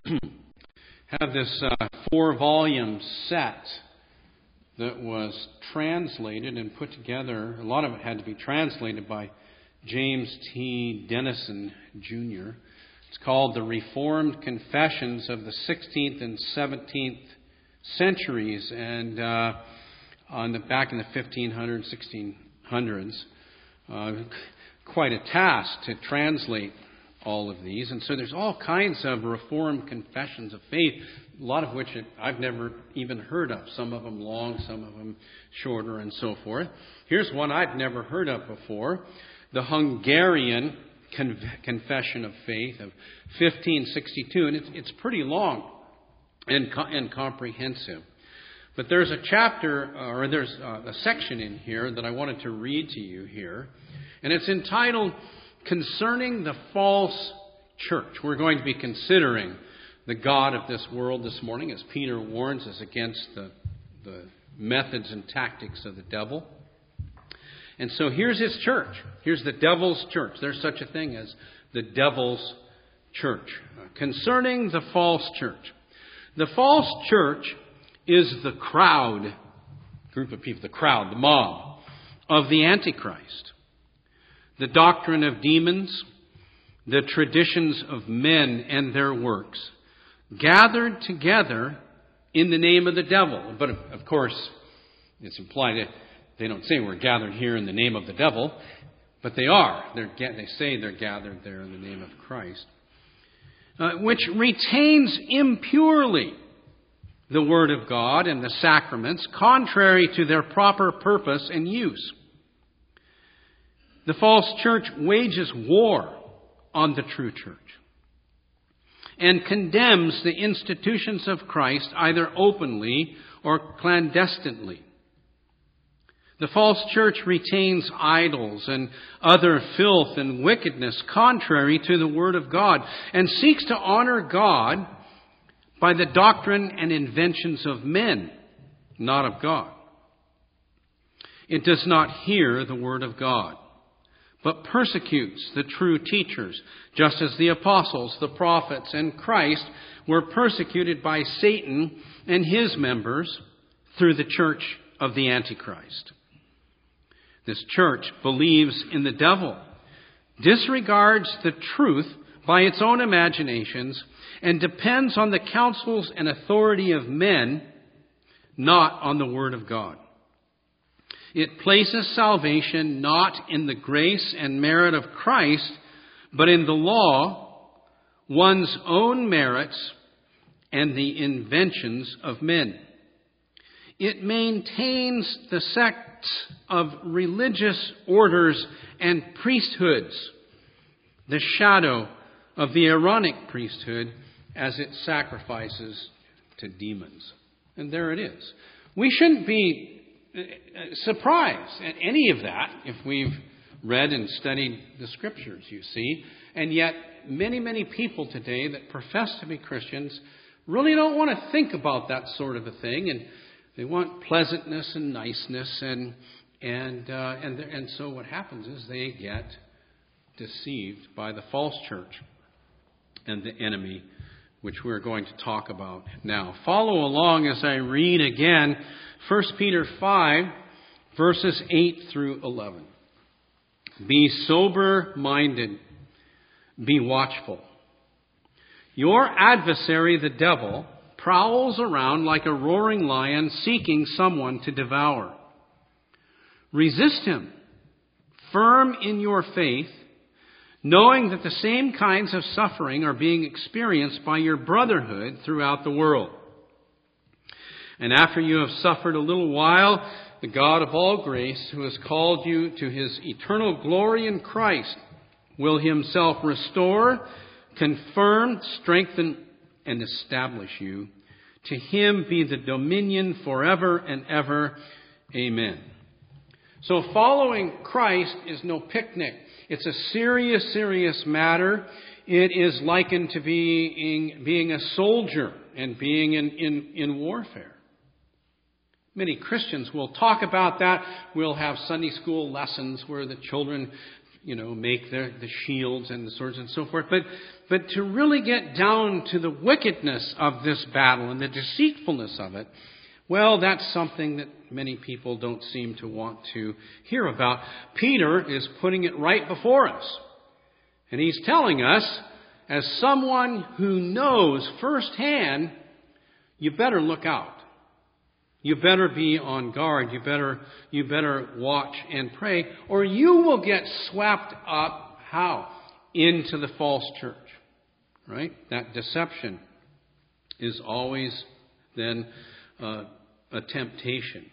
have this 4-volume set that was translated and put together. A lot of it had to be translated by James T. Denison, Jr. It's called The Reformed Confessions of the 16th and 17th Centuries, and back in the 1500s, 1600s. Quite a task to translate all of these. And so there's all kinds of Reformed confessions of faith, a lot of which I've never even heard of. Some of them long, some of them shorter, and so forth. Here's one I've never heard of before. The Hungarian Confession of Faith of 1562. And it's pretty long and comprehensive. But there's a chapter, or there's a section in here that I wanted to read to you here. And it's entitled, Concerning the False Church. We're going to be considering the God of this world this morning, as Peter warns us against the methods and tactics of the devil. And so here's his church. Here's the devil's church. There's such a thing as the devil's church. Concerning the false church. The false church is the crowd, group of people, the crowd, the mob of the Antichrist. The doctrine of demons, the traditions of men and their works, gathered together in the name of the devil. But of course, it's implied that they don't say we're gathered here in the name of the devil, but they are. They say they're gathered there in the name of Christ, which retains impurely the Word of God and the sacraments, contrary to their proper purpose and use. The false church wages war on the true church and condemns the institutions of Christ either openly or clandestinely. The false church retains idols and other filth and wickedness contrary to the Word of God and seeks to honor God by the doctrine and inventions of men, not of God. It does not hear the Word of God, but persecutes the true teachers, just as the apostles, the prophets, and Christ were persecuted by Satan and his members through the church of the Antichrist. This church believes in the devil, disregards the truth by its own imaginations, and depends on the counsels and authority of men, not on the Word of God. It places salvation not in the grace and merit of Christ, but in the law, one's own merits, and the inventions of men. It maintains the sects of religious orders and priesthoods, the shadow of the Aaronic priesthood, as it sacrifices to demons. And there it is. We shouldn't be surprised at any of that if we've read and studied the Scriptures, you see. And yet, many, many people today that profess to be Christians really don't want to think about that sort of a thing, and they want pleasantness and niceness, and so what happens is they get deceived by the false church and the enemy, which we're going to talk about now. Follow along as I read again 1 Peter 5, verses 8 through 11. Be sober-minded, be watchful. Your adversary, the devil, prowls around like a roaring lion seeking someone to devour. Resist him, firm in your faith, knowing that the same kinds of suffering are being experienced by your brotherhood throughout the world. And after you have suffered a little while, the God of all grace, who has called you to his eternal glory in Christ, will himself restore, confirm, strengthen, and establish you. To him be the dominion forever and ever. Amen. So following Christ is no picnic. It's a serious, serious matter. It is likened to being a soldier and being in warfare. Many Christians will talk about that. We'll have Sunday school lessons where the children make the shields and the swords and so forth. But to really get down to the wickedness of this battle and the deceitfulness of it, well, that's something that many people don't seem to want to hear about. Peter is putting it right before us. And he's telling us, as someone who knows firsthand, you better look out. You better be on guard. You better watch and pray, or you will get swept up, how? Into the false church. Right? That deception is always then a temptation.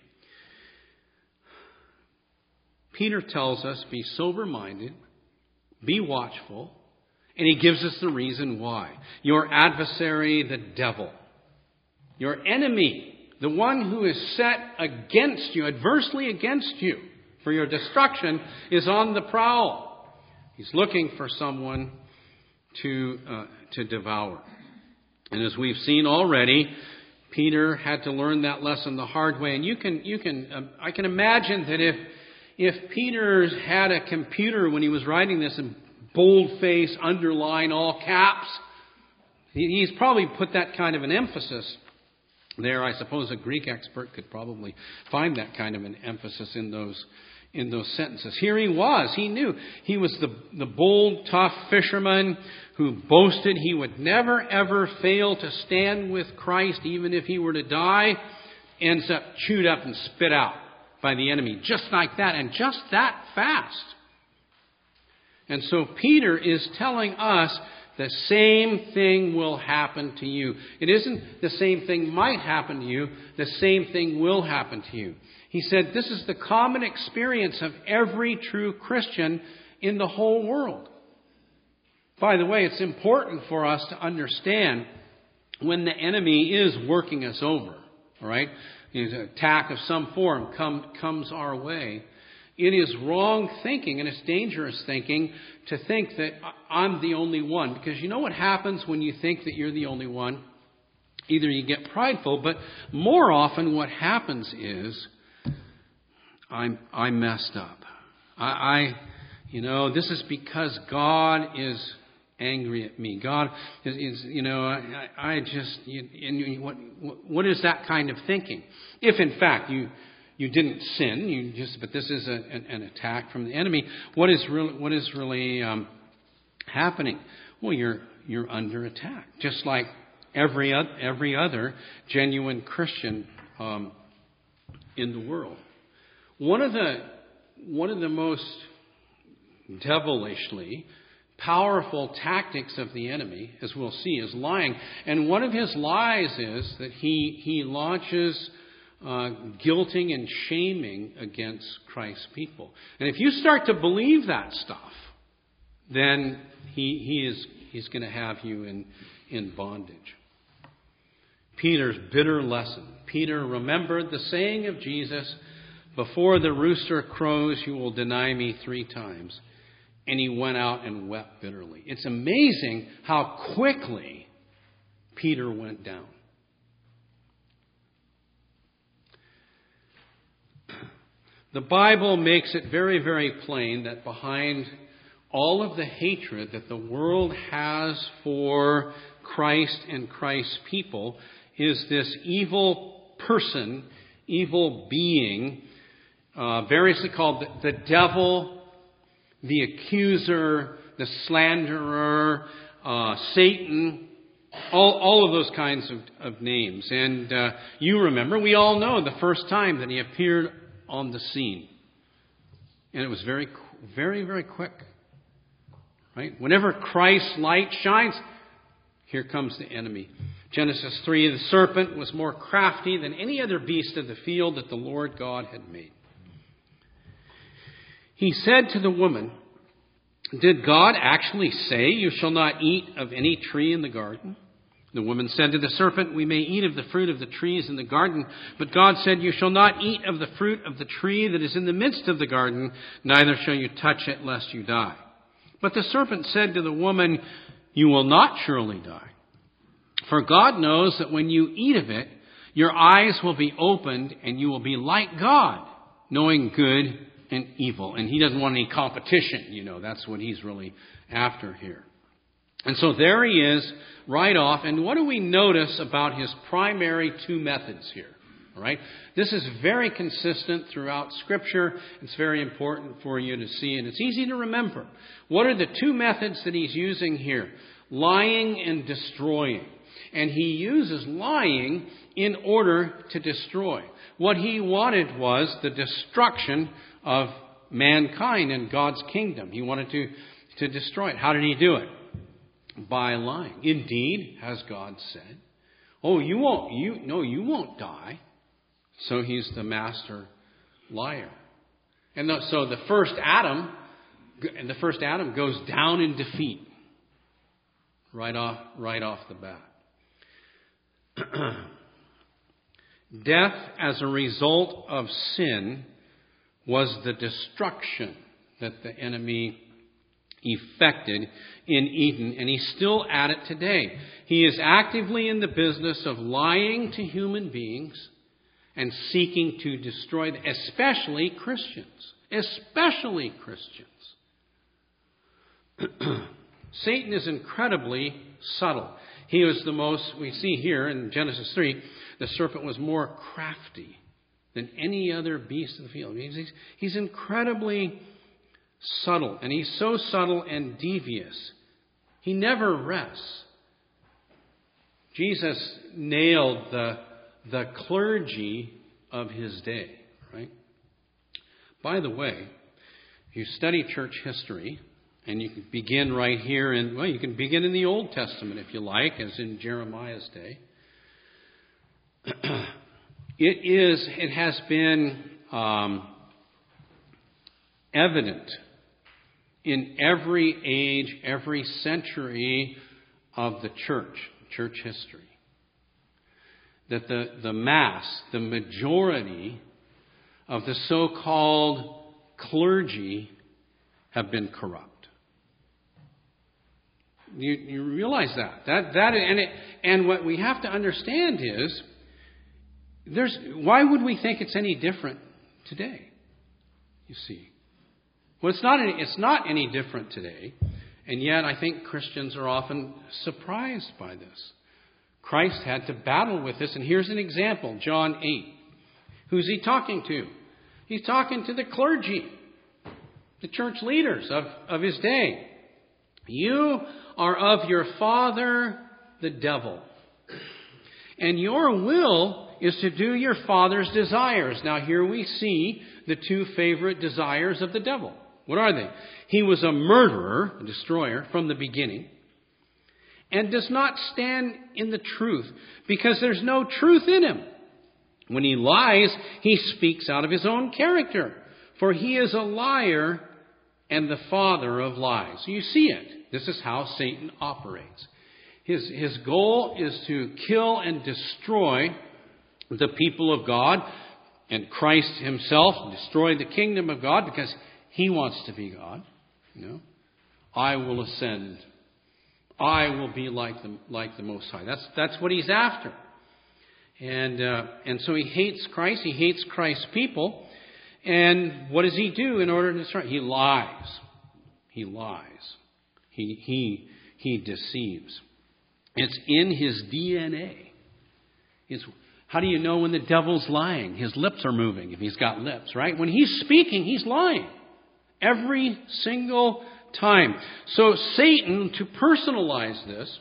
Peter tells us, be sober-minded, be watchful, and he gives us the reason why. Your adversary, the devil, your enemy, the one who is set against you, adversely against you, for your destruction, is on the prowl. He's looking for someone to devour. And as we've seen already, Peter had to learn that lesson the hard way. And I can imagine that if Peter had a computer when he was writing this in boldface, underline, all caps, he's probably put that kind of an emphasis there. I suppose a Greek expert could probably find that kind of an emphasis in those sentences. Here he was. He knew. He was the bold, tough fisherman who boasted he would never, ever fail to stand with Christ, even if he were to die. Ends up chewed up and spit out by the enemy, just like that, and just that fast. And so Peter is telling us the same thing will happen to you. It isn't the same thing might happen to you. The same thing will happen to you. He said this is the common experience of every true Christian in the whole world. By the way, it's important for us to understand when the enemy is working us over. All right? An attack of some form comes our way. It is wrong thinking, and it's dangerous thinking, to think that I'm the only one. Because you know what happens when you think that you're the only one? Either you get prideful, but more often what happens is, I messed up. This is because God is angry at me. God is what is that kind of thinking? If in fact you didn't sin, but this is an attack from the enemy. What is really happening? Well, you're under attack, just like every other genuine Christian in the world. One of the most devilishly powerful tactics of the enemy, as we'll see, is lying. And one of his lies is that he launches guilting and shaming against Christ's people. And if you start to believe that stuff, then he's going to have you in bondage. Peter's bitter lesson. Peter remembered the saying of Jesus, before the rooster crows, you will deny me 3 times. And he went out and wept bitterly. It's amazing how quickly Peter went down. The Bible makes it very, very plain that behind all of the hatred that the world has for Christ and Christ's people is this evil person, evil being, variously called the devil, the accuser, the slanderer, Satan, all of those kinds of names. And you remember, we all know the first time that he appeared on the scene. And it was very, very, very quick. Right? Whenever Christ's light shines, here comes the enemy. Genesis 3, the serpent was more crafty than any other beast of the field that the Lord God had made. He said to the woman, did God actually say, you shall not eat of any tree in the garden? The woman said to the serpent, we may eat of the fruit of the trees in the garden, but God said, you shall not eat of the fruit of the tree that is in the midst of the garden, neither shall you touch it, lest you die. But the serpent said to the woman, you will not surely die. For God knows that when you eat of it, your eyes will be opened, and you will be like God, knowing good and evil. And he doesn't want any competition, That's what he's really after here. And so there he is right off. And what do we notice about his primary two methods here? All right? This is very consistent throughout Scripture. It's very important for you to see, and it's easy to remember. What are the two methods that he's using here? Lying and destroying. And he uses lying in order to destroy. What he wanted was the destruction of mankind and God's kingdom. He wanted to destroy it. How did he do it? By lying. Indeed, has God said, you won't die. So he's the master liar. And so the first Adam goes down in defeat. Right off the bat. Death as a result of sin was the destruction that the enemy effected in Eden, and he's still at it today. He is actively in the business of lying to human beings and seeking to destroy them, especially Christians. Especially Christians. Satan is incredibly subtle. He was the most, we see here in Genesis 3, the serpent was more crafty than any other beast of the field. He's incredibly subtle, and he's so subtle and devious. He never rests. Jesus nailed the clergy of his day, right? By the way, if you study church history, and you can begin right here you can begin in the Old Testament if you like, as in Jeremiah's day. It has been evident in every age, every century of the church history, that the majority of the so-called clergy have been corrupt. You realize and what we have to understand is why would we think it's any different today? You see, well, it's not any different today, and yet I think Christians are often surprised by this. Christ had to battle with this, and here's an example: John 8. Who's he talking to? He's talking to the clergy, the church leaders of his day. You are of your father, the devil, and your will is to do your father's desires. Now here we see the two favorite desires of the devil. What are they? He was a murderer, a destroyer, from the beginning, and does not stand in the truth because there's no truth in him. When he lies, he speaks out of his own character, for he is a liar and the father of lies. So you see it. This is how Satan operates. His goal is to kill and destroy the people of God and Christ himself, destroy the kingdom of God because he wants to be God. I will ascend. I will be like the Most High. That's what he's after. And so he hates Christ. He hates Christ's people. And what does he do in order to destroy? He lies. He lies. He deceives. It's in his DNA. How do you know when the devil's lying? His lips are moving, if he's got lips, right? When he's speaking, he's lying. Every single time. So Satan, to personalize this,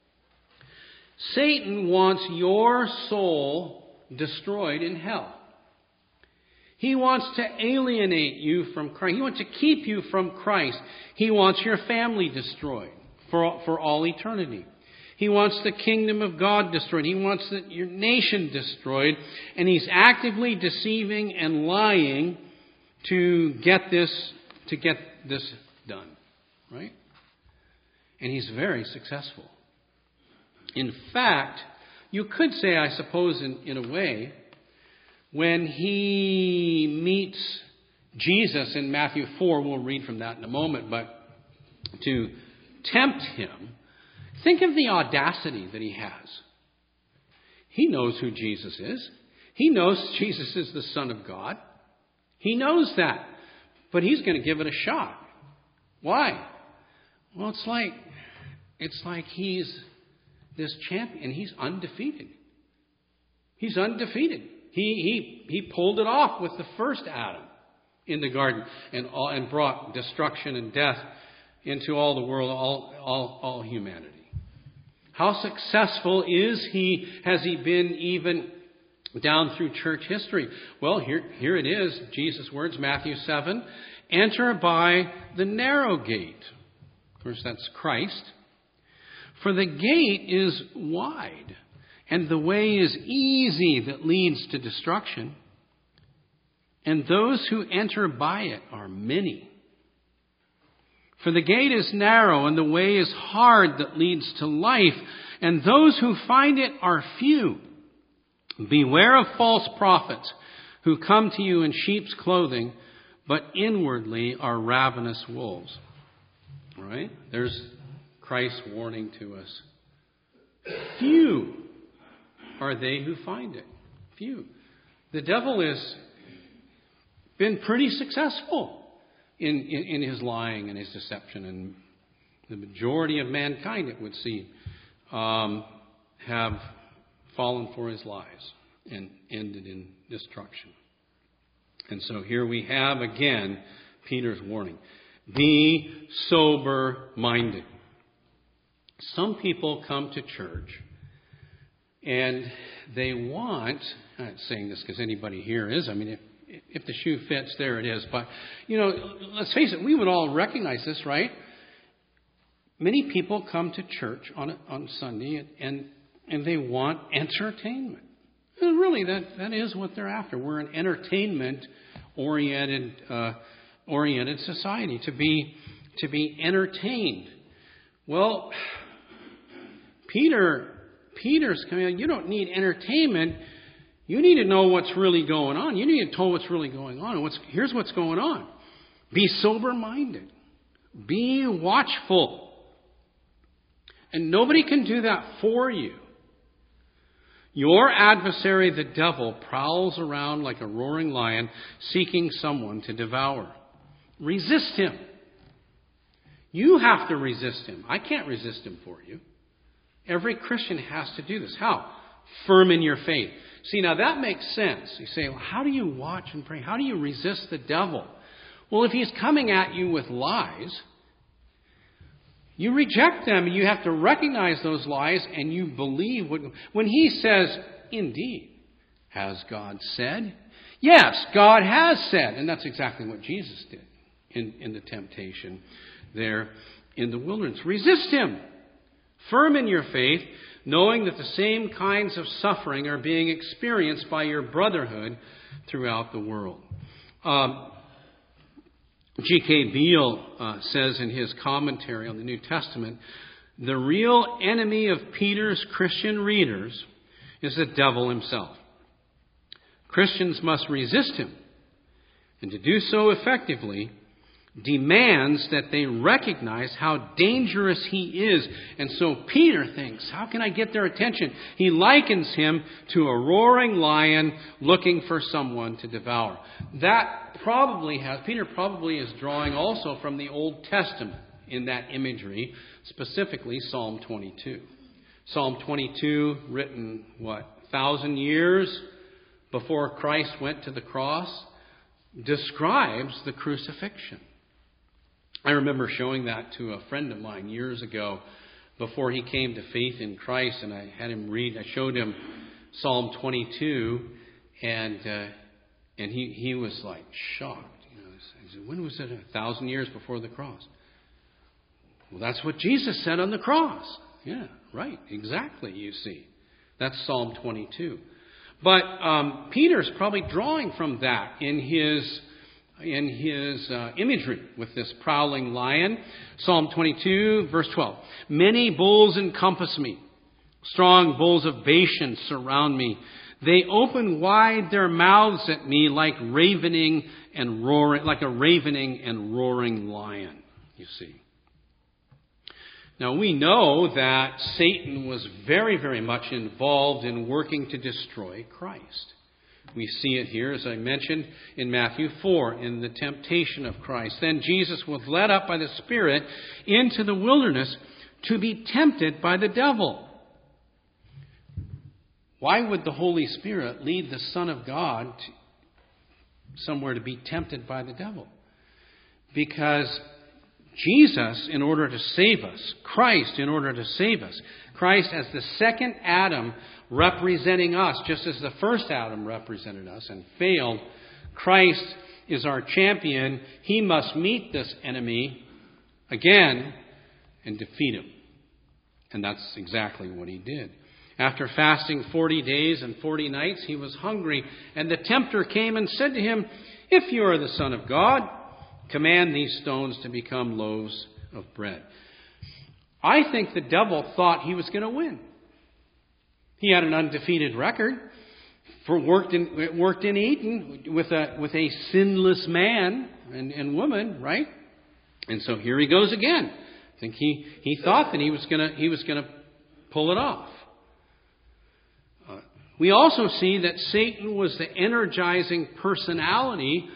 Satan wants your soul destroyed in hell. He wants to alienate you from Christ. He wants to keep you from Christ. He wants your family destroyed for all eternity. He wants the kingdom of God destroyed. He wants your nation destroyed. And he's actively deceiving and lying to get this done. Right? And he's very successful. In fact, you could say, I suppose, in a way, when he meets Jesus in Matthew 4, we'll read from that in a moment, but to tempt him, think of the audacity that he has. He knows who Jesus is. He knows Jesus is the Son of God. He knows that. but he's going to give it a shot. Why? Well, it's like he's this champion. He's undefeated. He's undefeated. He pulled it off with the first Adam in the garden and brought destruction and death into all the world, all humanity. How successful has he been even down through church history? Well, here it is, Jesus' words, Matthew 7. Enter by the narrow gate. Of course, that's Christ. For the gate is wide, and the way is easy that leads to destruction. And those who enter by it are many. For the gate is narrow, and the way is hard that leads to life, and those who find it are few. Beware of false prophets who come to you in sheep's clothing, but inwardly are ravenous wolves. All right? There's Christ's warning to us. Few are they who find it. Few. The devil has been pretty successful in his lying and his deception, and the majority of mankind, it would seem, have fallen for his lies and ended in destruction. And so here we have again Peter's warning. Be sober-minded. Some people come to church and they want, I'm not saying this because anybody here is, I mean, if the shoe fits, there it is. But, let's face it, we would all recognize this, right? Many people come to church on Sunday and they want entertainment. And really, that is what they're after. We're an entertainment-oriented society, to be entertained. Well, Peter's coming out. You don't need entertainment. You need to know what's really going on. You need to know what's really going on. Here's what's going on. Be sober-minded. Be watchful. And nobody can do that for you. Your adversary, the devil, prowls around like a roaring lion, seeking someone to devour. Resist him. You have to resist him. I can't resist him for you. Every Christian has to do this. How? Firm in your faith. See, now that makes sense. You say, well, how do you watch and pray? How do you resist the devil? Well, if he's coming at you with lies, you reject them. You have to recognize those lies and you believe. When he says, indeed, has God said? Yes, God has said. And that's exactly what Jesus did in the temptation there in the wilderness. Resist him. Firm in your faith, knowing that the same kinds of suffering are being experienced by your brotherhood throughout the world. G.K. Beale says in his commentary on the New Testament, the real enemy of Peter's Christian readers is the devil himself. Christians must resist him, and to do so effectively demands that they recognize how dangerous he is. And so Peter thinks, how can I get their attention? He likens him to a roaring lion looking for someone to devour. Peter probably is drawing also from the Old Testament in that imagery, specifically Psalm 22. Psalm 22, written, 1,000 years before Christ went to the cross, describes the crucifixion. I remember showing that to a friend of mine years ago before he came to faith in Christ, and I had him read. I showed him Psalm 22, and he was like shocked. He said, when was it? 1,000 years before the cross. Well, that's what Jesus said on the cross. Yeah, right. Exactly, you see. That's Psalm 22. But Peter's probably drawing from that in his imagery with this prowling lion. Psalm 22, verse 12. Many bulls encompass me. Strong bulls of Bashan surround me. They open wide their mouths at me like a ravening and roaring lion, you see. Now we know that Satan was very, very much involved in working to destroy Christ. We see it here, as I mentioned, in Matthew 4, in the temptation of Christ. Then Jesus was led up by the Spirit into the wilderness to be tempted by the devil. Why would the Holy Spirit lead the Son of God somewhere to be tempted by the devil? Because Jesus, in order to save us, Christ, in order to save us, Christ as the second Adam representing us, just as the first Adam represented us and failed, Christ is our champion. He must meet this enemy again and defeat him. And that's exactly what he did. After fasting 40 days and 40 nights, he was hungry, and the tempter came and said to him, "If you are the Son of God, command these stones to become loaves of bread." I think the devil thought he was going to win. He had an undefeated record. Worked in Eden with a sinless man and woman, right? And so here he goes again. I think he thought that he was going to pull it off. We also see that Satan was the energizing personality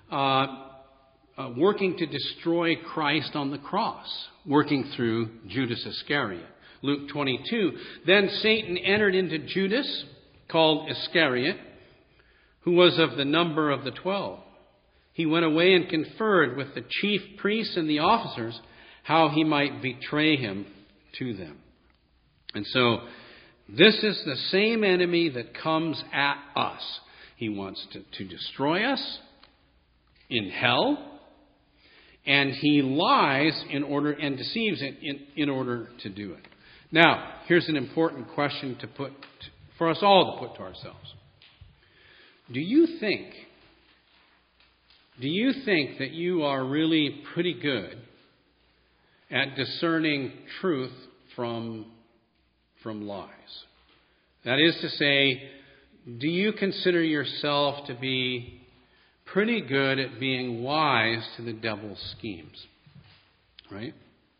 working to destroy Christ on the cross, working through Judas Iscariot. Luke 22, then Satan entered into Judas, called Iscariot, who was of the number of the 12. He went away and conferred with the chief priests and the officers how he might betray him to them. And so, this is the same enemy that comes at us. He wants to destroy us in hell, and he lies in order and deceives in order to do it. Now, here's an important question to put for us all to put to ourselves. Do you think that you are really pretty good at discerning truth from lies? That is to say, do you consider yourself to be pretty good at being wise to the devil's schemes? Right?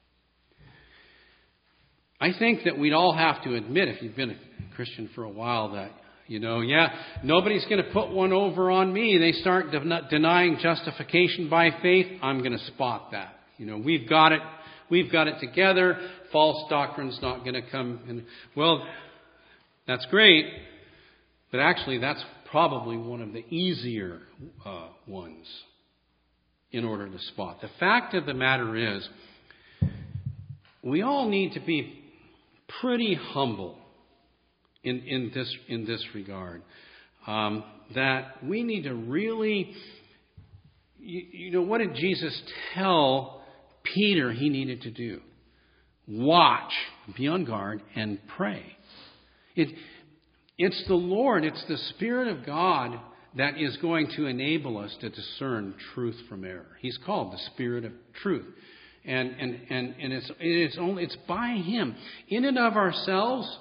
I think that we'd all have to admit, if you've been a Christian for a while, that, nobody's going to put one over on me. They start denying justification by faith. I'm going to spot that. We've got it together. False doctrine's not going to come. And, well, that's great. But actually, that's probably one of the easier ones in order to spot. The fact of the matter is, we all need to be pretty humble in this regard. That we need to really, what did Jesus tell Peter he needed to do? Watch, be on guard, and pray. It's the Lord, it's the Spirit of God that is going to enable us to discern truth from error. He's called the Spirit of truth. And it's by Him. In and of ourselves,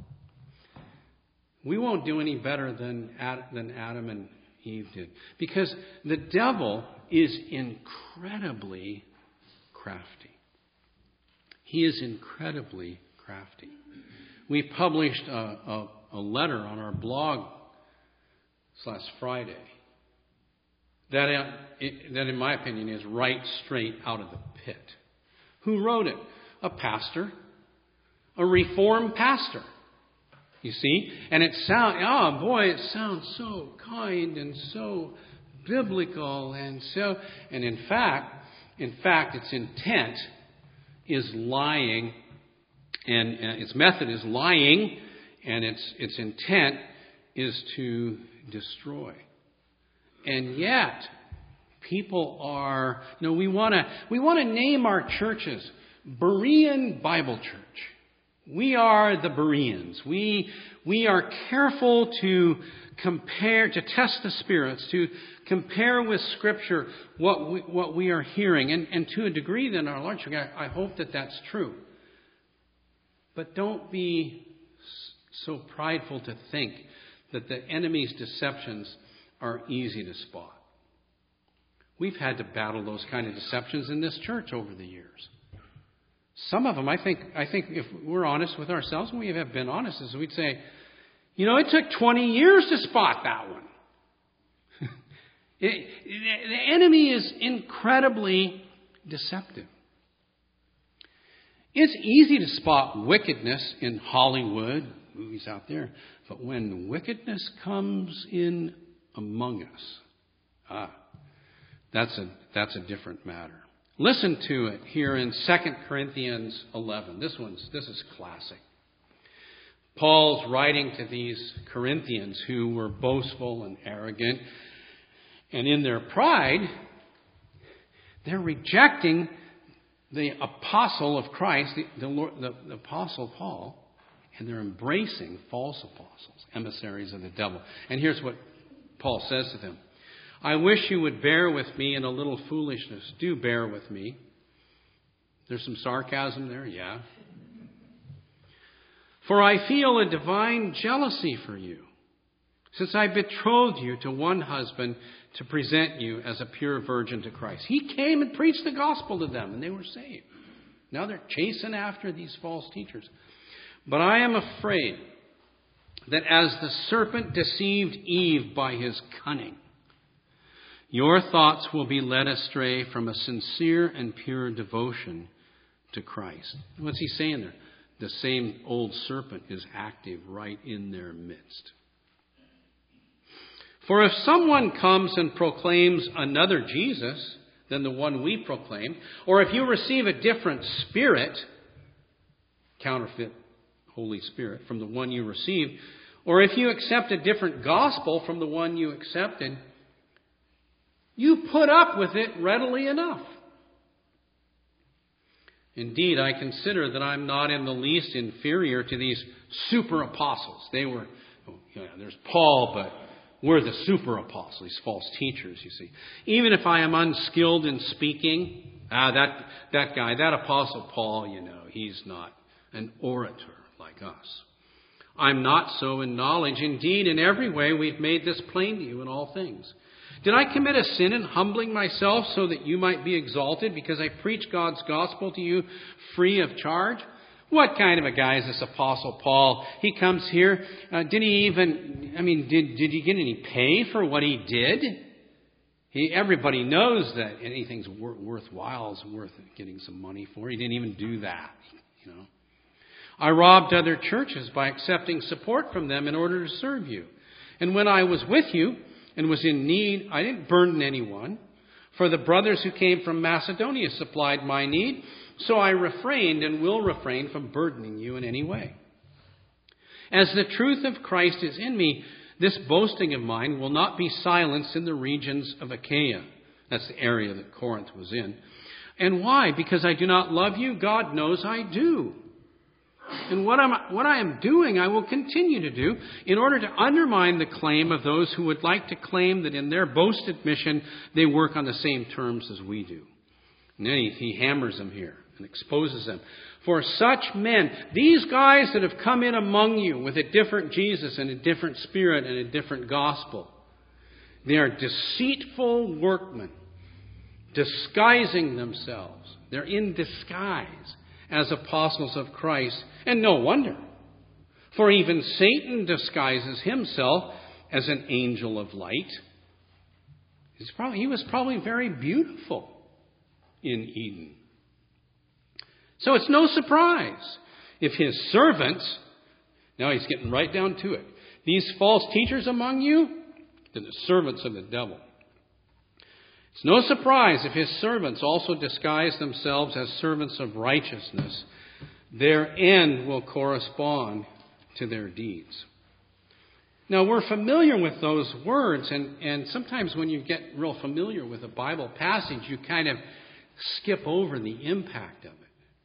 we won't do any better than Adam and Eve did. Because the devil is incredibly crafty. He is incredibly crafty. We published a letter on our blog last Friday that in my opinion is right straight out of the pit. Who wrote it? A pastor. A Reformed pastor. You see? And it sounds so kind and so biblical and in fact its intent is lying, and its method is lying, and its intent is to destroy. And yet, people are, we want to name our churches Berean Bible Church. We are the Bereans. We are careful to compare, to test the spirits, to compare with Scripture what we are hearing. And to a degree, then, our large church, I hope that that's true. But don't be so prideful to think that the enemy's deceptions are easy to spot. We've had to battle those kind of deceptions in this church over the years. Some of them, I think if we're honest with ourselves, and we have been honest, is we'd say, it took 20 years to spot that one. The enemy is incredibly deceptive. It's easy to spot wickedness in Hollywood, movies out there, but when wickedness comes in among us, that's a different matter. Listen to it here in 2 Corinthians 11. This is classic. Paul's writing to these Corinthians who were boastful and arrogant, and in their pride, they're rejecting the apostle of Christ, the apostle Paul, and they're embracing false apostles, emissaries of the devil. And here's what Paul says to them. I wish you would bear with me in a little foolishness. Do bear with me. There's some sarcasm there, yeah. For I feel a divine jealousy for you, since I betrothed you to one husband to present you as a pure virgin to Christ. He came and preached the gospel to them, and they were saved. Now they're chasing after these false teachers. But I am afraid that as the serpent deceived Eve by his cunning, your thoughts will be led astray from a sincere and pure devotion to Christ. What's he saying there? The same old serpent is active right in their midst. For if someone comes and proclaims another Jesus than the one we proclaim, or if you receive a different spirit, counterfeit Holy Spirit, from the one you received, or if you accept a different gospel from the one you accepted, you put up with it readily enough. Indeed, I consider that I'm not in the least inferior to these super apostles. There's Paul, but we're the super apostles, these false teachers, you see. Even if I am unskilled in speaking, that guy, that apostle Paul, he's not an orator like us. I'm not so in knowledge. Indeed, in every way we've made this plain to you in all things. Did I commit a sin in humbling myself so that you might be exalted because I preach God's gospel to you free of charge? What kind of a guy is this Apostle Paul? He comes here. Did he get any pay for what he did? Everybody knows that anything's worthwhile is worth getting some money for. He didn't even do that. I robbed other churches by accepting support from them in order to serve you. And when I was with you and was in need, I didn't burden anyone. For the brothers who came from Macedonia supplied my need. So I refrained and will refrain from burdening you in any way. As the truth of Christ is in me, this boasting of mine will not be silenced in the regions of Achaia. That's the area that Corinth was in. And why? Because I do not love you? God knows I do. And what I am doing, I will continue to do in order to undermine the claim of those who would like to claim that in their boasted mission they work on the same terms as we do. And then he hammers them here and exposes them. For such men, these guys that have come in among you with a different Jesus and a different spirit and a different gospel, they are deceitful workmen, disguising themselves. They're in disguise as apostles of Christ. And no wonder. For even Satan disguises himself as an angel of light. He was probably very beautiful in Eden. So it's no surprise if his servants, now he's getting right down to it, these false teachers among you, they're the servants of the devil. It's no surprise if his servants also disguise themselves as servants of righteousness. Their end will correspond to their deeds. Now, we're familiar with those words, and sometimes when you get real familiar with a Bible passage, you kind of skip over the impact of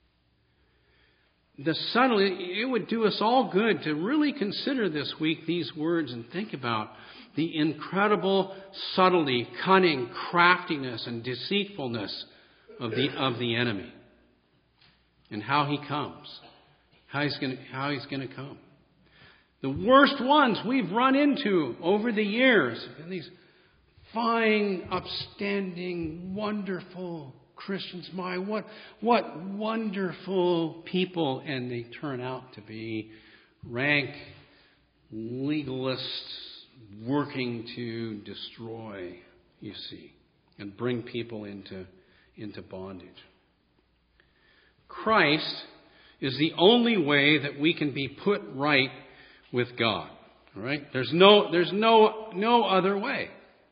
it. It would do us all good to really consider this week these words and think about the incredible subtlety, cunning, craftiness, and deceitfulness of the enemy. And how he comes. How he's going to come. The worst ones we've run into over the years. And these fine, upstanding, wonderful Christians. What wonderful people. And they turn out to be rank legalists working to destroy you see, and bring people into bondage. Christ is the only way that we can be put right with God. All right? There's no other way.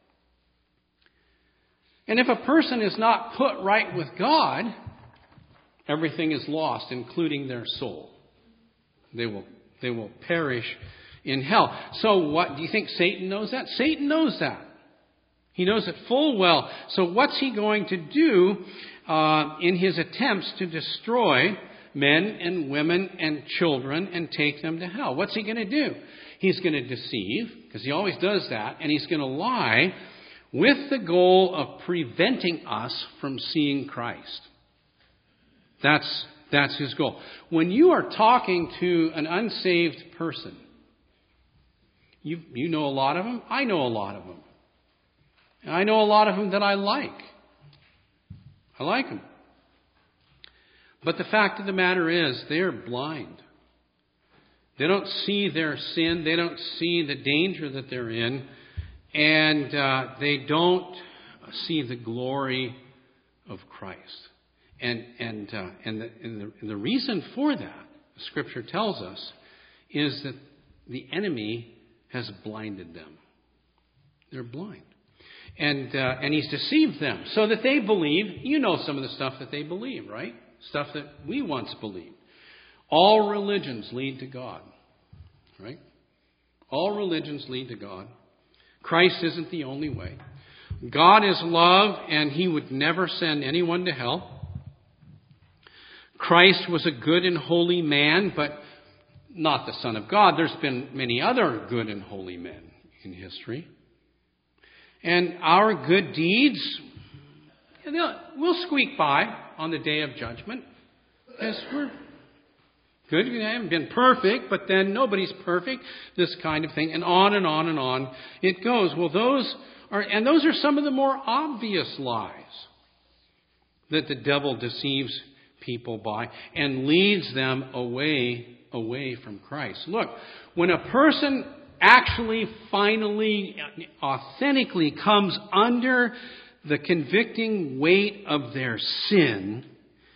And if a person is not put right with God, everything is lost, including their soul. They will perish in hell. So what, do you think Satan knows that? Satan knows that. He knows it full well. So what's he going to do in his attempts to destroy men and women and children and take them to hell? What's he going to do? He's going to deceive, because he always does that, and he's going to lie with the goal of preventing us from seeing Christ. That's his goal. When you are talking to an unsaved person, you know a lot of them. I know a lot of them. And I know a lot of them that I like. I like them. But the fact of the matter is, they're blind. They don't see their sin. They don't see the danger that they're in. And they don't see the glory of Christ. And the reason for that, the Scripture tells us, is that the enemy has blinded them. They're blind. And he's deceived them so that they believe, you know some of the stuff that they believe, right? Stuff that we once believed. All religions lead to God, right? All religions lead to God. Christ isn't the only way. God is love, and he would never send anyone to hell. Christ was a good and holy man, but not the Son of God. There's been many other good and holy men in history. And our good deeds, we'll squeak by on the day of judgment. Yes, we're good. We haven't been perfect, but then nobody's perfect. This kind of thing. And on and on and on it goes. Well, those are some of the more obvious lies that the devil deceives people by and leads them away from Christ. Look, when a person actually, finally, authentically comes under the convicting weight of their sin,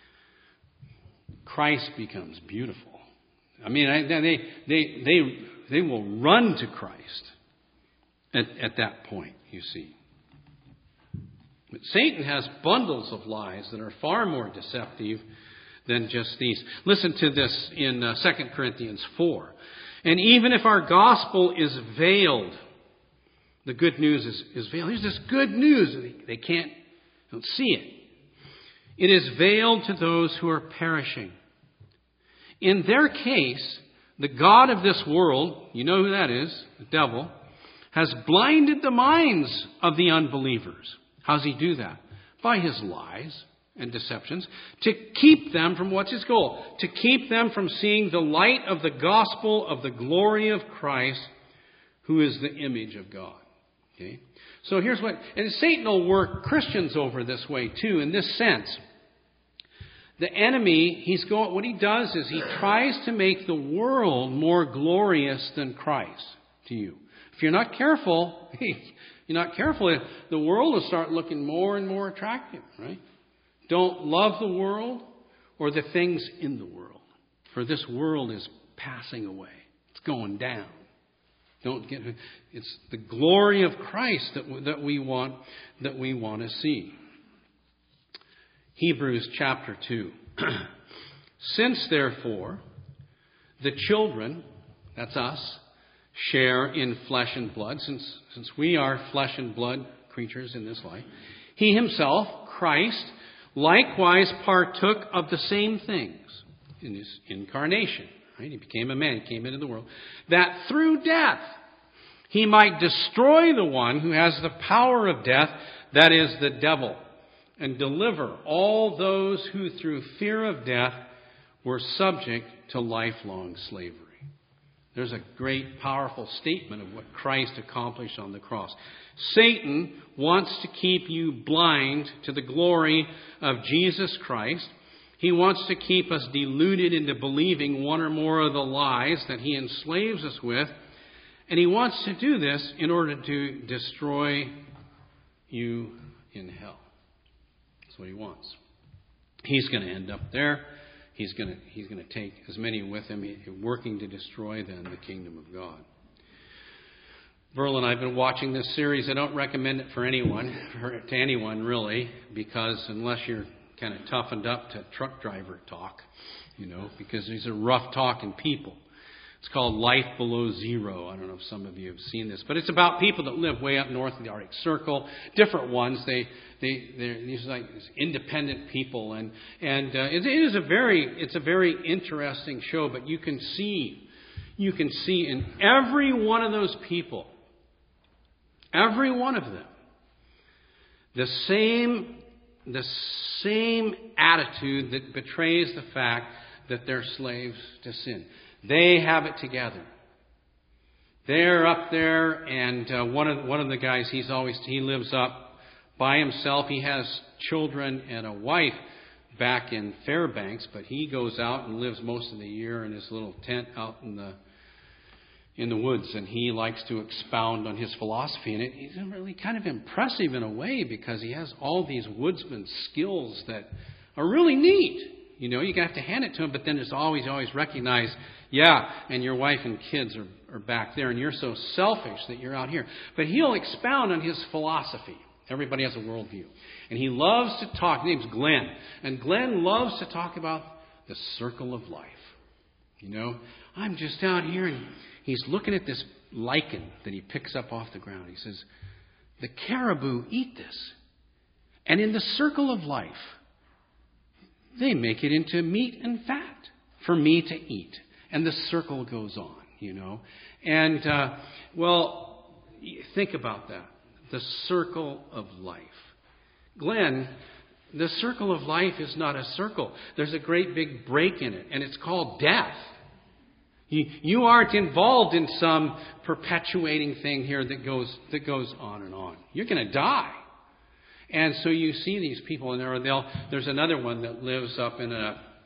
Christ becomes beautiful. I mean, they will run to Christ at that point, you see. But Satan has bundles of lies that are far more deceptive than just these. Listen to this in 2 Corinthians 4. And even if our gospel is veiled, the good news is veiled. Here's this good news. They don't see it. It is veiled to those who are perishing. In their case, the God of this world, you know who that is, the devil, has blinded the minds of the unbelievers. How does he do that? By his lies and deceptions, to keep them from, what's his goal? To keep them from seeing the light of the gospel of the glory of Christ, who is the image of God. Okay? So here's what, and Satan will work Christians over this way too, in this sense. The enemy, what he does is he tries to make the world more glorious than Christ to you. If you're not careful, the world will start looking more and more attractive, right? Don't love the world or the things in the world, for this world is passing away. It's going down. It's the glory of Christ that we want to see. Hebrews chapter 2. Since therefore the children, that's us, share in flesh and blood, since we are flesh and blood creatures in this life, he himself, Christ, likewise partook of the same things in his incarnation. Right? He became a man. He came into the world. That through death he might destroy the one who has the power of death, that is the devil, and deliver all those who through fear of death were subject to lifelong slavery. There's a great, powerful statement of what Christ accomplished on the cross. Satan wants to keep you blind to the glory of Jesus Christ. He wants to keep us deluded into believing one or more of the lies that he enslaves us with. And he wants to do this in order to destroy you in hell. That's what he wants. He's going to end up there. He's going to take as many with him, working to destroy then the kingdom of God. Burl and I have been watching this series. I don't recommend it to anyone really, because unless you're kind of toughened up to truck driver talk, because these are rough talking people. It's called Life Below Zero. I don't know if some of you have seen this, but it's about people that live way up north of the Arctic Circle. Different ones. They're these like independent people, and it's a very interesting show. But you can see in every one of those people, every one of them, the same attitude that betrays the fact that they're slaves to sin. They have it together. They're up there, and one of the guys, he lives up by himself. He has children and a wife back in Fairbanks, but he goes out and lives most of the year in his little tent out in the woods, and he likes to expound on his philosophy. And it's really kind of impressive in a way, because he has all these woodsman skills that are really neat. You have to hand it to him, but then it's always recognize, and your wife and kids are back there, and you're so selfish that you're out here. But he'll expound on his philosophy. Everybody has a worldview. And he loves to talk. His name's Glenn. And Glenn loves to talk about the circle of life. I'm just out here, and he's looking at this lichen that he picks up off the ground. He says, the caribou eat this. And in the circle of life, they make it into meat and fat for me to eat. And the circle goes on, And, think about that. The circle of life. Glenn, the circle of life is not a circle. There's a great big break in it, and it's called death. You aren't involved in some perpetuating thing here that goes on and on. You're going to die. And so you see these people, and there's another one that lives up in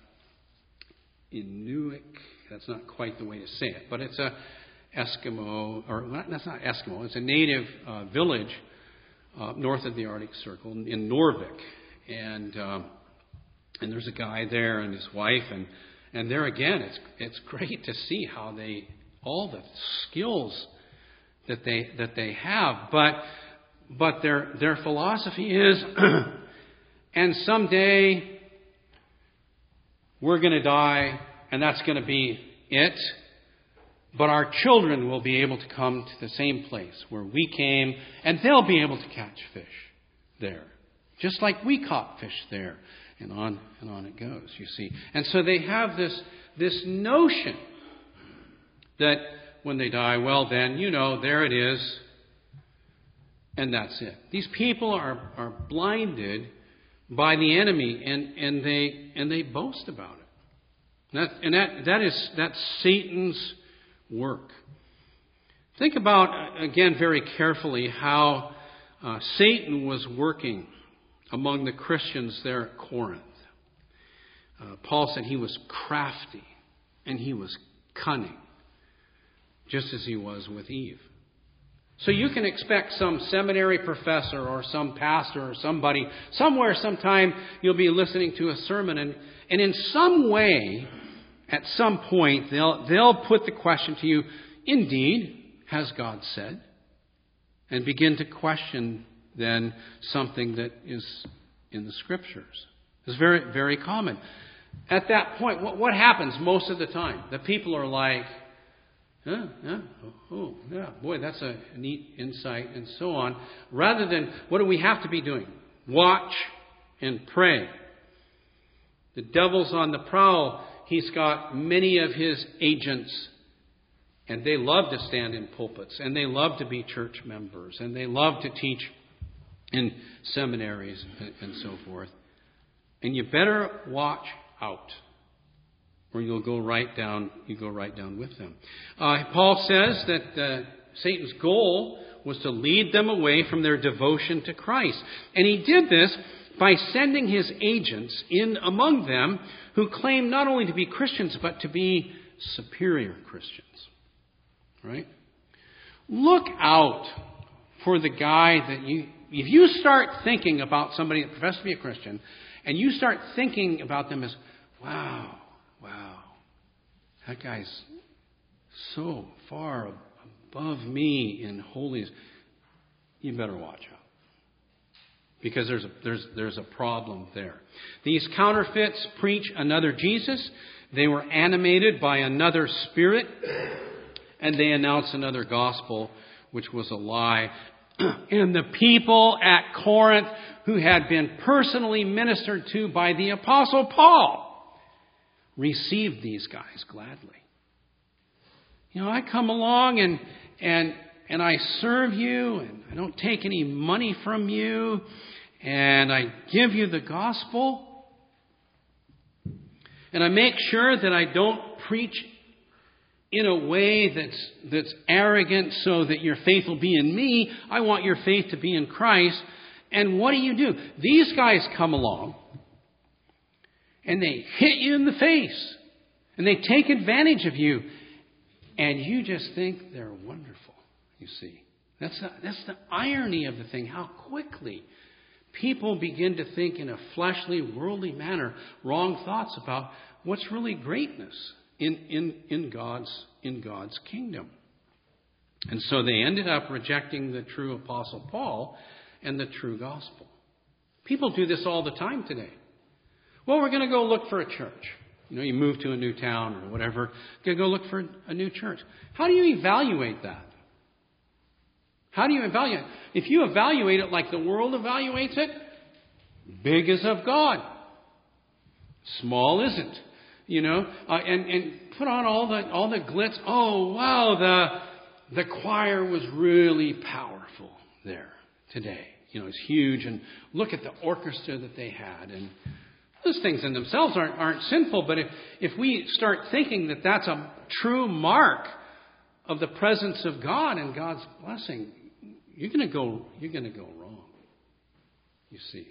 Inuit. That's not quite the way to say it, but it's a Eskimo, that's not Eskimo. It's a native village north of the Arctic Circle in Norvik, and there's a guy there and his wife, and there again, it's great to see how all the skills that they have, but their philosophy is, and someday we're going to die, and that's going to be it. But our children will be able to come to the same place where we came, and they'll be able to catch fish there, just like we caught fish there, and on it goes. You see, and so they have this notion that when they die, well then, there it is. And that's it. These people are blinded by the enemy, and they boast about it. That's Satan's work. Think about again very carefully how Satan was working among the Christians there at Corinth. Paul said he was crafty and he was cunning, just as he was with Eve. So you can expect some seminary professor or some pastor or somebody, somewhere, sometime, you'll be listening to a sermon, and in some way, at some point, they'll put the question to you, indeed, has God said? And begin to question then something that is in the Scriptures. It's very, very common. At that point, what happens most of the time? The people are like, boy, that's a neat insight, and so on. Rather than, what do we have to be doing? Watch and pray. The devil's on the prowl. He's got many of his agents, and they love to stand in pulpits, and they love to be church members, and they love to teach in seminaries and so forth. And you better watch out, or you'll go right down with them. Paul says that Satan's goal was to lead them away from their devotion to Christ. And he did this by sending his agents in among them who claimed not only to be Christians, but to be superior Christians. Right? Look out for the guy if you start thinking about somebody that professes to be a Christian, and you start thinking about them as, wow, that guy's so far above me in holiness, you better watch out. Because there's a problem there. These counterfeits preach another Jesus. They were animated by another spirit. And they announce another gospel, which was a lie. And the people at Corinth, who had been personally ministered to by the Apostle Paul, received these guys gladly. I come along and I serve you, and I don't take any money from you, and I give you the gospel, and I make sure that I don't preach in a way that's arrogant so that your faith will be in me. I want your faith to be in Christ. And what do? These guys come along, and they hit you in the face, and they take advantage of you, and you just think they're wonderful, you see. That's the irony of the thing, how quickly people begin to think in a fleshly, worldly manner, wrong thoughts about what's really greatness in God's kingdom. And so they ended up rejecting the true Apostle Paul and the true gospel. People do this all the time today. Well, we're going to go look for a church. You move to a new town or whatever. You're going to go look for a new church. How do you evaluate that? How do you evaluate it? If you evaluate it like the world evaluates it, big is of God. Small isn't. And put on all the glitz. Oh, wow, the choir was really powerful there today. It's huge. And look at the orchestra that they had. And those things in themselves aren't sinful, but if we start thinking that that's a true mark of the presence of God and God's blessing, you're going to go wrong. You see,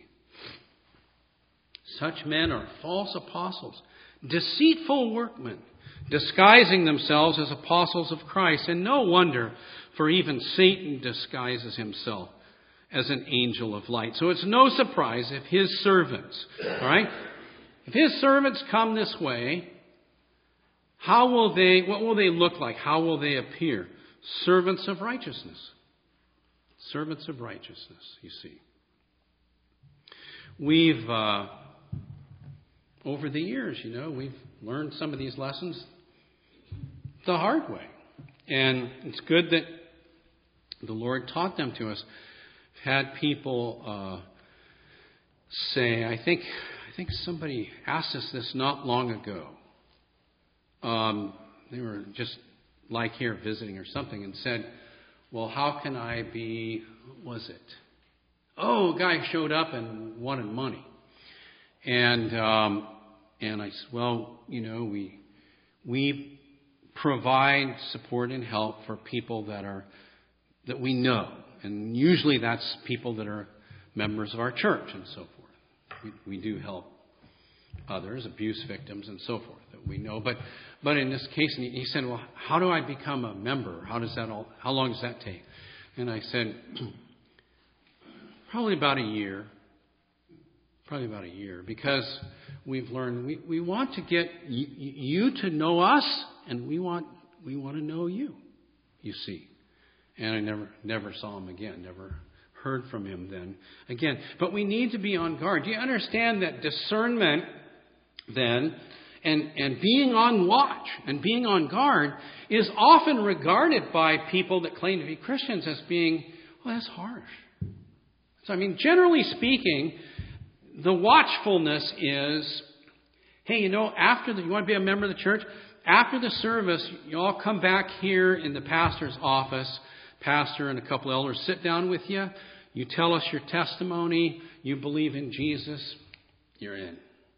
such men are false apostles, deceitful workmen, disguising themselves as apostles of Christ, and no wonder, for even Satan disguises himself as an angel of light. So it's no surprise if his servants, all right, if his servants come this way, what will they look like? How will they appear? Servants of righteousness. Servants of righteousness, you see. We've, over the years, we've learned some of these lessons the hard way. And it's good that the Lord taught them to us. Had people say, I think somebody asked us this not long ago. They were just like here visiting or something and said, well, how can I be, what was it? Oh, a guy showed up and wanted money. And I said, well, we provide support and help for people that we know. And usually that's people that are members of our church and so forth. We do help others, abuse victims and so forth that we know. But in this case, he said, well, how do I become a member? How long does that take? And I said, probably about a year. Because we've learned we want to get you to know us, and we want to know you, you see. And I never saw him again, never heard from him then again. But we need to be on guard. Do you understand that discernment then and being on watch and being on guard is often regarded by people that claim to be Christians as being, well, that's harsh. So, generally speaking, the watchfulness is, hey, you want to be a member of the church? After the service, you all come back here in the pastor's office. Pastor and a couple elders sit down with you. You tell us your testimony. You believe in Jesus. You're in.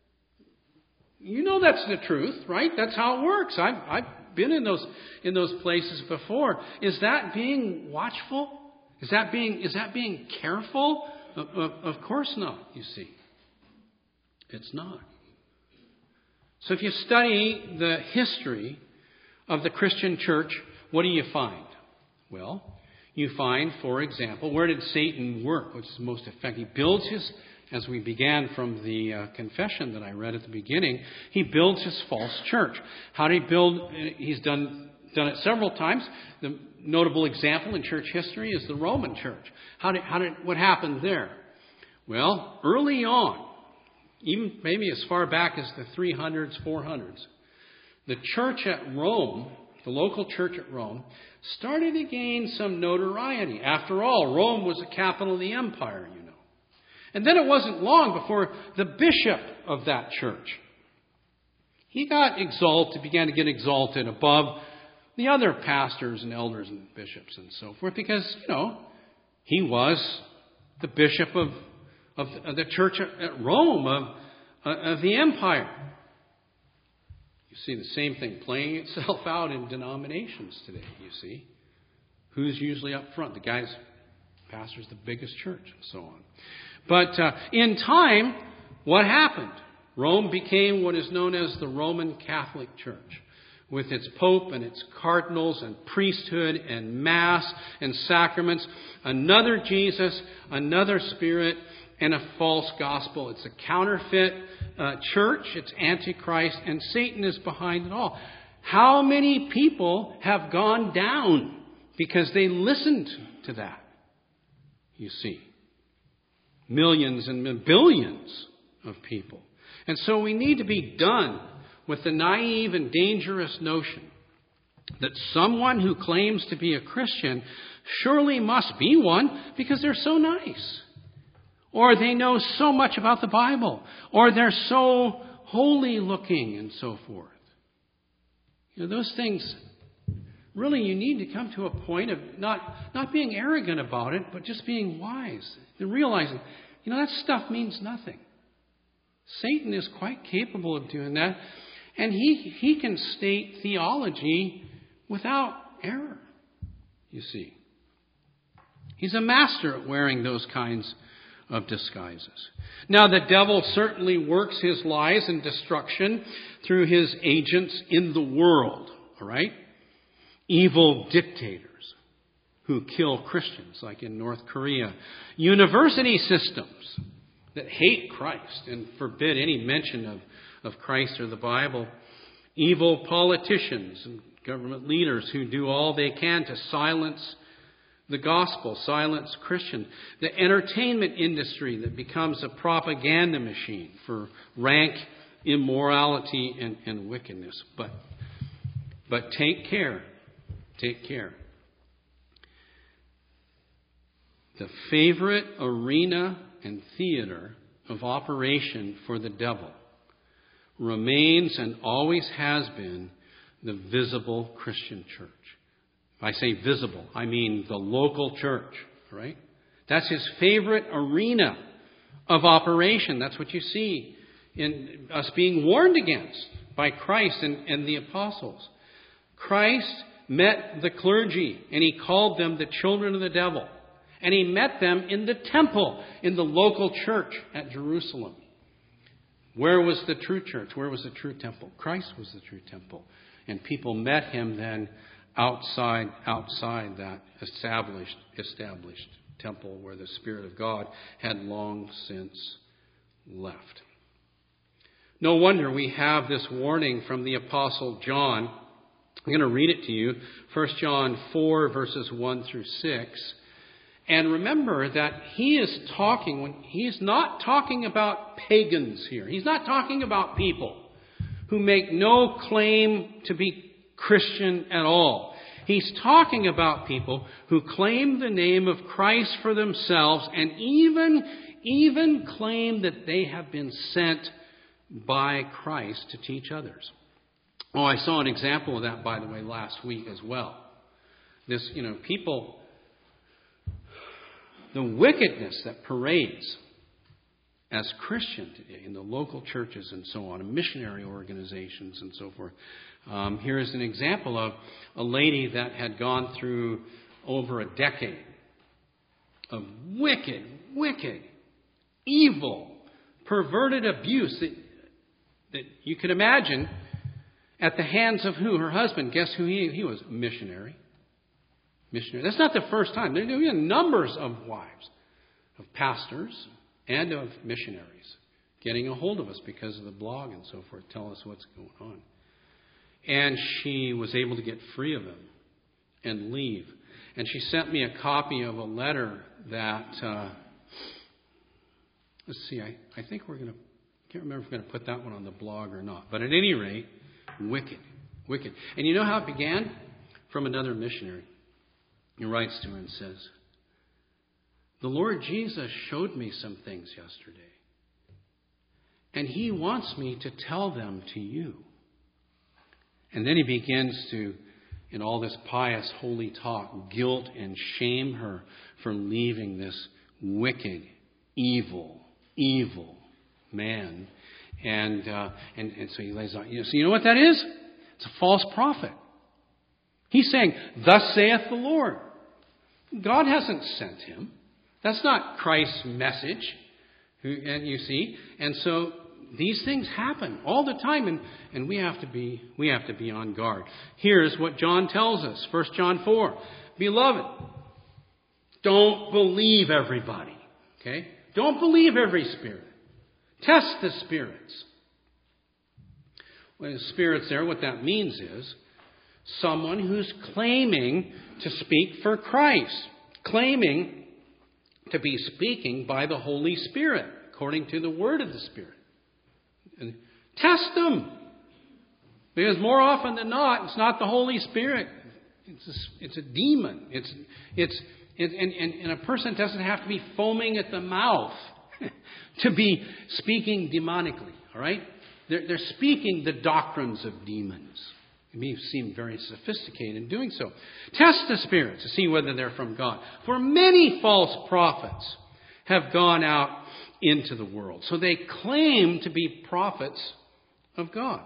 That's the truth, right? That's how it works. I've been in those places before. Is that being watchful? Is that being careful? Of course not, you see. It's not. So if you study the history of the Christian church, what do you find? Well, you find, for example, where did Satan work? Which is most effective? He builds his, as we began from the confession that I read at the beginning, he builds his false church. How did he build? He's done it several times. The notable example in church history is the Roman church. What happened there? Well, early on, even maybe as far back as the 300s, 400s, the church at Rome, the local church at Rome, started to gain some notoriety. After all, Rome was the capital of the empire, you know. And then it wasn't long before the bishop of that church, he began to get exalted above the other pastors and elders and bishops and so forth, because, you know, he was the bishop of the church at Rome, of the empire. You see the same thing playing itself out in denominations today, you see. Who's usually up front? The guy's pastor's the biggest church and so on. But in time, what happened? Rome became what is known as the Roman Catholic Church, with its pope and its cardinals and priesthood and mass and sacraments, another Jesus, another spirit, and a false gospel. It's a counterfeit church. It's Antichrist, and Satan is behind it all. How many people have gone down because they listened to that? You see, millions and billions of people. And so we need to be done with the naive and dangerous notion that someone who claims to be a Christian surely must be one because they're so nice, or they know so much about the Bible, or they're so holy looking and so forth. You know, those things, really you need to come to a point of not being arrogant about it, but just being wise and realizing, you know, that stuff means nothing. Satan is quite capable of doing that, and he can state theology without error, you see. He's a master at wearing those kinds of disguises. Now, the devil certainly works his lies and destruction through his agents in the world, all right? Evil dictators who kill Christians, like in North Korea. University systems that hate Christ and forbid any mention of Christ or the Bible. Evil politicians and government leaders who do all they can to silence the gospel, silence Christians. The entertainment industry that becomes a propaganda machine for rank immorality and wickedness. But take care. Take care. The favorite arena and theater of operation for the devil remains and always has been the visible Christian church. If I say visible, I mean the local church, right? That's his favorite arena of operation. That's what you see in us being warned against by Christ and the apostles. Christ met the clergy and he called them the children of the devil. And he met them in the temple, in the local church at Jerusalem. Where was the true church? Where was the true temple? Christ was the true temple. And people met him then outside that established temple where the Spirit of God had long since left. No wonder we have this warning from the Apostle John. I'm going to read it to you. 1 John 4, verses 1 through 6. And remember that he's not talking about pagans here. He's not talking about people who make no claim to be Christian at all. He's talking about people who claim the name of Christ for themselves and even claim that they have been sent by Christ to teach others. Oh, I saw an example of that, by the way, last week as well. This, people, the wickedness that parades as Christian today in the local churches and so on, and missionary organizations and so forth. Here is an example of a lady that had gone through over a decade of wicked, evil, perverted abuse that you could imagine at the hands of who? Her husband. Guess who he was? A missionary. missionaries. That's not the first time. There have been numbers of wives, of pastors, and of missionaries getting a hold of us because of the blog and so forth, tell us what's going on. And she was able to get free of him and leave. And she sent me a copy of a letter that, let's see, I think we're going to, I can't remember if we're going to put that one on the blog or not. But at any rate, wicked. And you know how it began? From another missionary. He writes to her and says, the Lord Jesus showed me some things yesterday. And He wants me to tell them to you. And then he begins to, in all this pious, holy talk, guilt and shame her for leaving this wicked, evil man. And so he lays out. So you know what that is? It's a false prophet. He's saying, thus saith the Lord. God hasn't sent him. That's not Christ's message. And you see, and so these things happen all the time, and we have to be on guard. Here's what John tells us, 1 John 4. Beloved, don't believe everybody. Okay? Don't believe every spirit. Test the spirits. When the spirits there, what that means is someone who's claiming to speak for Christ, claiming to be speaking by the Holy Spirit, according to the word of the Spirit. And test them. Because more often than not, it's not the Holy Spirit. It's a demon. And a person doesn't have to be foaming at the mouth to be speaking demonically. All right? They're speaking the doctrines of demons. It may seem very sophisticated in doing so. Test the spirits to see whether they're from God. For many false prophets have gone out into the world. So they claim to be prophets of God.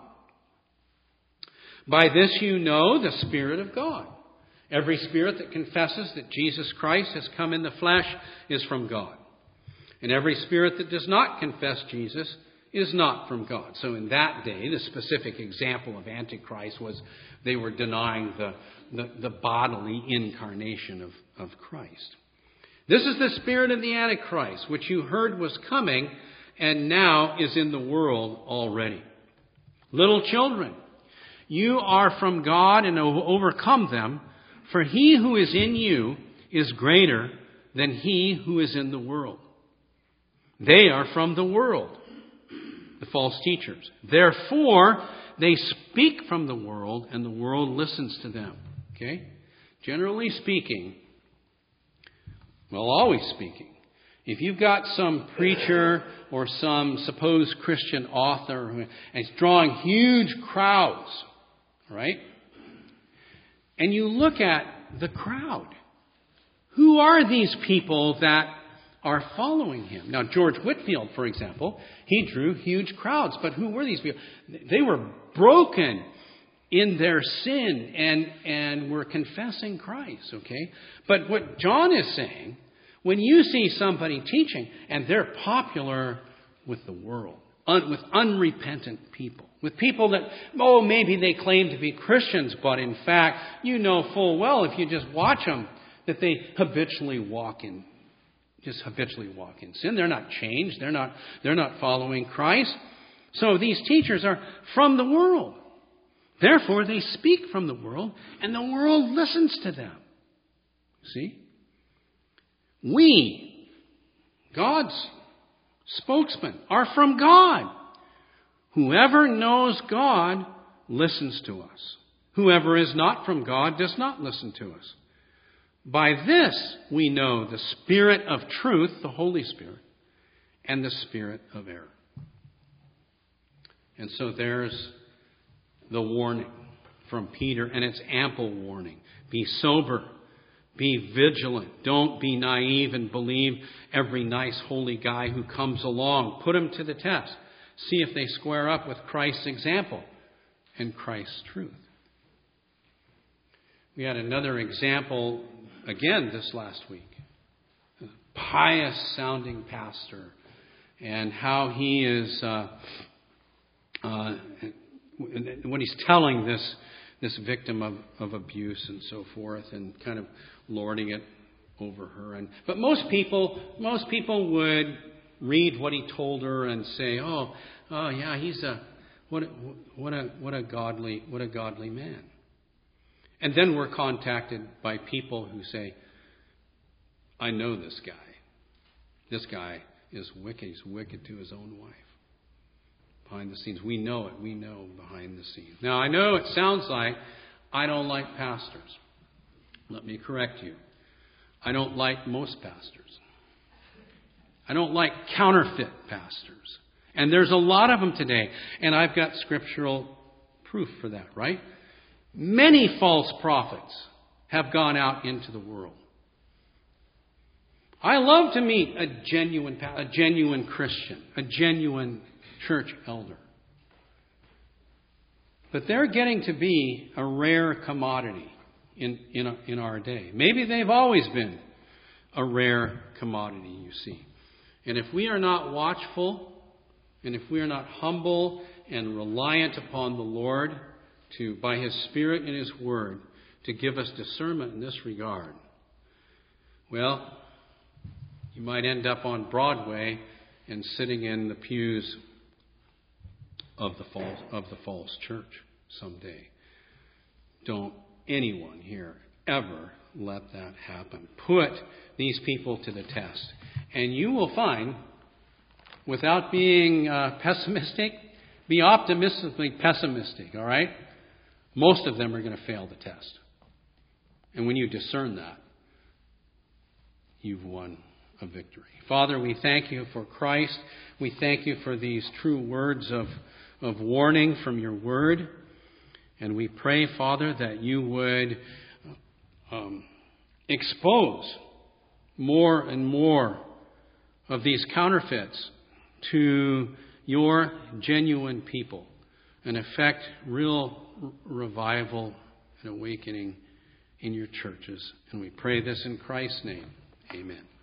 By this you know the Spirit of God. Every spirit that confesses that Jesus Christ has come in the flesh is from God. And every spirit that does not confess Jesus is not from God. So in that day, the specific example of Antichrist was they were denying the bodily incarnation of Christ. This is the spirit of the Antichrist, which you heard was coming and now is in the world already. Little children, you are from God and overcome them, for he who is in you is greater than he who is in the world. They are from the world, the false teachers. Therefore, they speak from the world, and the world listens to them. Okay? Generally speaking, well, always speaking, if you've got some preacher or some supposed Christian author and it's drawing huge crowds, right? And you look at the crowd. Who are these people that are following him? Now, George Whitefield, for example, he drew huge crowds. But who were these people? They were broken in their sin and were confessing Christ, okay? But what John is saying, when you see somebody teaching and they're popular with the world, with unrepentant people, with people that, maybe they claim to be Christians, but in fact, you know full well if you just watch them that they habitually walk in sin. They're not changed. They're not following Christ. So these teachers are from the world. Therefore, they speak from the world, and the world listens to them. See? We, God's spokesmen, are from God. Whoever knows God listens to us. Whoever is not from God does not listen to us. By this we know the Spirit of truth, the Holy Spirit, and the spirit of error. And so there's the warning from Peter, and it's ample warning. Be sober. Be vigilant. Don't be naive and believe every nice holy guy who comes along. Put them to the test. See if they square up with Christ's example and Christ's truth. We had another example again this last week. A pious sounding pastor and how he is, when he's telling this victim of abuse and so forth, and kind of lording it over her. But most people would read what he told her and say, "Oh yeah, he's what a godly man." And then we're contacted by people who say, "I know this guy. This guy is wicked. He's wicked to his own wife." Behind the scenes. We know it. We know behind the scenes. Now, I know it sounds like I don't like pastors. Let me correct you. I don't like most pastors. I don't like counterfeit pastors. And there's a lot of them today. And I've got scriptural proof for that, right? Many false prophets have gone out into the world. I love to meet a genuine Christian, a genuine church elder. But they're getting to be a rare commodity in our day. Maybe they've always been a rare commodity, you see. And if we are not watchful, and if we are not humble and reliant upon the Lord by His Spirit and His Word to give us discernment in this regard, well, you might end up on Broadway and sitting in the pews of the false church someday. Don't anyone here ever let that happen. Put these people to the test. And you will find, without being pessimistic, be optimistically pessimistic, all right? Most of them are going to fail the test. And when you discern that, you've won a victory. Father, we thank you for Christ. We thank you for these true words of warning from your word. And we pray, Father, that you would expose more and more of these counterfeits to your genuine people and effect real revival and awakening in your churches. And we pray this in Christ's name. Amen.